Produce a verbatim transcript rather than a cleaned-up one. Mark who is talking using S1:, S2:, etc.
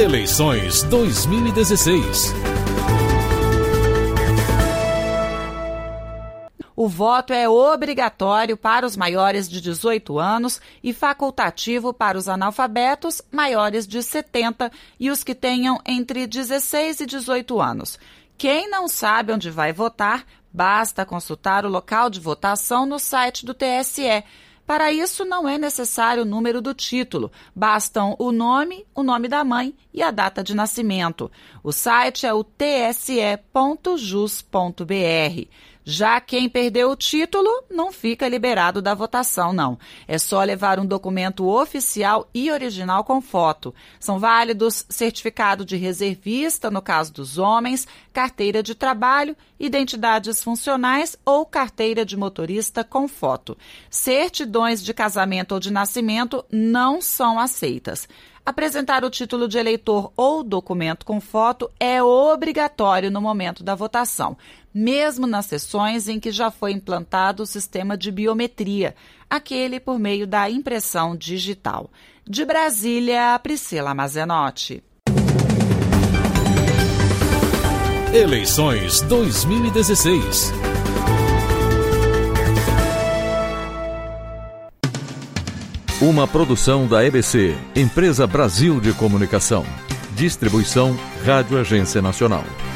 S1: Eleições dois mil e dezesseis.
S2: O voto é obrigatório para os maiores de dezoito anos e facultativo para os analfabetos maiores de setenta e os que tenham entre dezesseis e dezoito anos. Quem não sabe onde vai votar, basta consultar o local de votação no site do T S E. Para isso, não é necessário o número do título, bastam o nome, o nome da mãe e a data de nascimento. O site é o t s e ponto jus ponto b r. Já quem perdeu o título não fica liberado da votação, não. É só levar um documento oficial e original com foto. São válidos certificado de reservista, no caso dos homens, carteira de trabalho, identidades funcionais ou carteira de motorista com foto. Certidões de casamento ou de nascimento não são aceitas. Apresentar o título de eleitor ou documento com foto é obrigatório no momento da votação, mesmo nas sessões em que já foi implantado o sistema de biometria, aquele por meio da impressão digital. De Brasília, Priscila Mazenotti.
S1: Eleições dois mil e dezesseis. Uma produção da E B C, Empresa Brasil de Comunicação. Distribuição Rádio Agência Nacional.